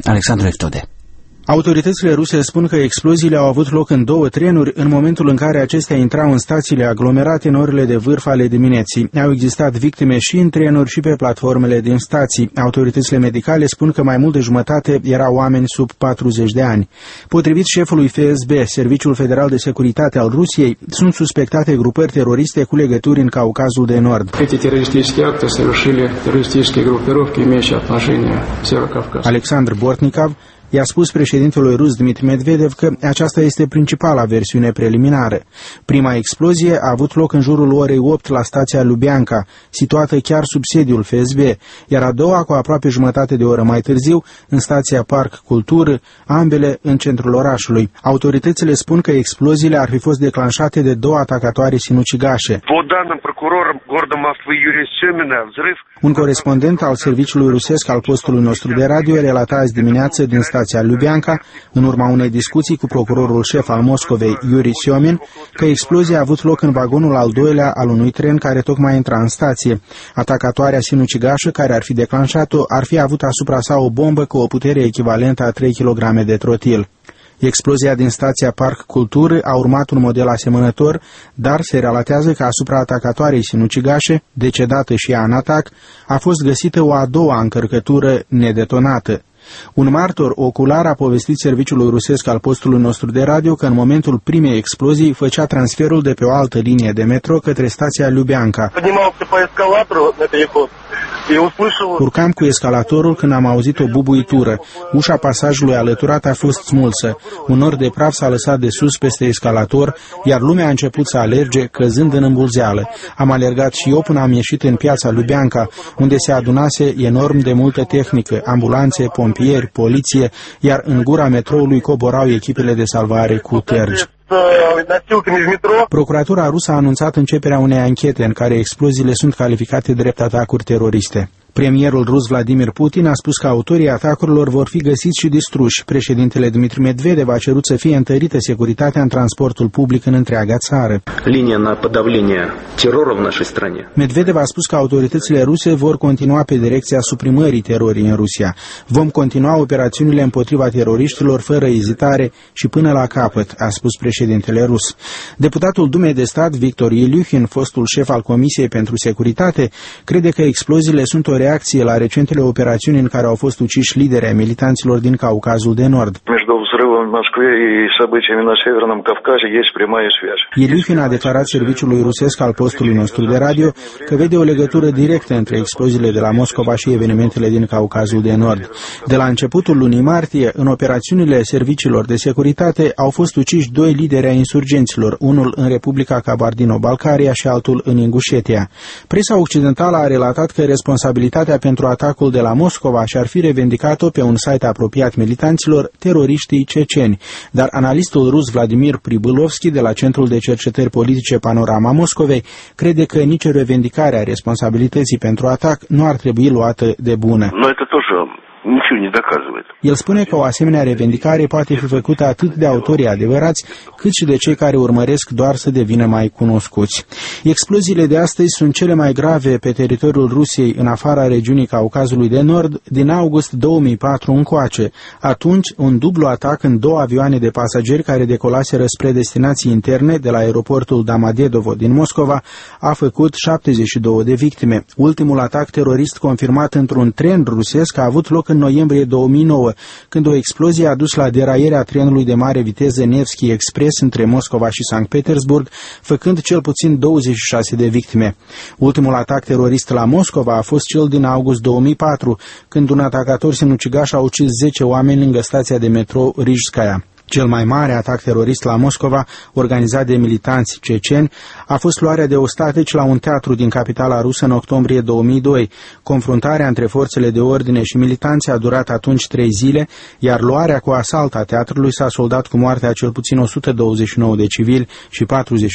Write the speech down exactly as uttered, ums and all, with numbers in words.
Alexandru Eftode. Autoritățile ruse spun că exploziile au avut loc în două trenuri în momentul în care acestea intrau în stațiile aglomerate în orele de vârf ale dimineții. Au existat victime și în trenuri și pe platformele din stații. Autoritățile medicale spun că mai mult de jumătate erau oameni sub patruzeci de ani. Potrivit șefului F S B, Serviciul Federal de Securitate al Rusiei, sunt suspectate grupări teroriste cu legături în Caucazul de Nord. Alexandru Bortnikov i-a spus președintelui rus Dmitri Medvedev că aceasta este principala versiune preliminară. Prima explozie a avut loc în jurul orei opt la stația Lubianka, situată chiar sub sediul F S B, iar a doua cu aproape jumătate de oră mai târziu în stația Parc Cultură, ambele în centrul orașului. Autoritățile spun că exploziile ar fi fost declanșate de două atacatoare sinucigașe. Un corespondent al serviciului rusesc al postului nostru de radio relata azi dimineață din stația Lubianka, în urma unei discuții cu procurorul șef al Moscovei, Yuri Semin, că explozia a avut loc în vagonul al doilea al unui tren care tocmai intra în stație. Atacatoarea sinucigașă care ar fi declanșat-o ar fi avut asupra sa o bombă cu o putere echivalentă a trei kilograme de trotil. Explozia din stația Parc Cultură a urmat un model asemănător, dar se relatează că asupra atacatoarei sinucigașe, decedată și ea în atac, a fost găsită o a doua încărcătură nedetonată. Un martor ocular a povestit serviciului rusesc al postului nostru de radio că în momentul primei explozii făcea transferul de pe o altă linie de metro către stația Lubianka. Urcam cu escalatorul când am auzit o bubuitură. Ușa pasajului alăturat a fost smulsă. Un nor de praf s-a lăsat de sus peste escalator, iar lumea a început să alerge, căzând în îmbulzeală. Am alergat și eu până am ieșit în piața Lubianka, unde se adunase enorm de multă tehnică, ambulanțe, pompieri, poliție, iar în gura metroului coborau echipele de salvare cu tergi. Procuratura rusă a anunțat începerea unei anchete în care exploziile sunt calificate drept atacuri teroriste. Premierul rus Vladimir Putin a spus că autorii atacurilor vor fi găsiți și distruși. Președintele Dmitri Medvedev a cerut să fie întărită securitatea în transportul public în întreaga țară. Linia na podavlenie terorului în нашей стране. Medvedev a spus că autoritățile ruse vor continua pe direcția suprimării terorii în Rusia. Vom continua operațiunile împotriva teroriștilor fără ezitare și până la capăt, a spus președintele rus. Deputatul Dumei de Stat Victor Ilyuhin, fostul șef al Comisiei pentru Securitate, crede că exploziile sunt o reacție la recentele operațiuni în care au fost uciși lideri ai militanților din Caucazul de Nord. Ilyuhin a declarat serviciului rusesc al postului nostru de radio că vede o legătură directă între exploziile de la Moscova și evenimentele din Caucazul de Nord. De la începutul lunii martie, în operațiunile serviciilor de securitate au fost uciși doi lideri ai insurgenților, unul în Republica Kabardino-Balkaria și altul în Ingușetia. Presa occidentală a relatat că responsabilitatea pentru atacul de la Moscova și-ar fi revendicat-o pe un site apropiat militanților teroriștii ceceni, dar analistul rus Vladimir Pribylovski de la Centrul de Cercetări Politice Panorama Moscovei crede că nicio revendicare a responsabilității pentru atac nu ar trebui luată de bună. El spune că o asemenea revendicare poate fi făcută atât de autorii adevărați, cât și de cei care urmăresc doar să devină mai cunoscuți. Exploziile de astăzi sunt cele mai grave pe teritoriul Rusiei în afara regiunii Caucazului de Nord din august două mii patru încoace. Atunci, un dublu atac în două avioane de pasageri care decolaseră spre destinații interne de la aeroportul Domodedovo din Moscova a făcut șaptezeci și două de victime. Ultimul atac terorist confirmat într-un tren rusesc a avut loc în noiembrie două mii nouă, când o explozie a dus la deraierea trenului de mare viteză Nevski Express între Moscova și Sankt Petersburg, făcând cel puțin douăzeci și șase de victime. Ultimul atac terorist la Moscova a fost cel din august două mii patru, când un atacator sinucigaș a ucis zece oameni lângă stația de metro Rijskaya. Cel mai mare atac terorist la Moscova, organizat de militanți ceceni, a fost luarea de ostateci la un teatru din capitala rusă în octombrie două mii doi. Confruntarea între forțele de ordine și militanți a durat atunci trei zile, iar luarea cu asalt a teatrului s-a soldat cu moartea cel puțin o sută douăzeci și nouă de civili și patruzeci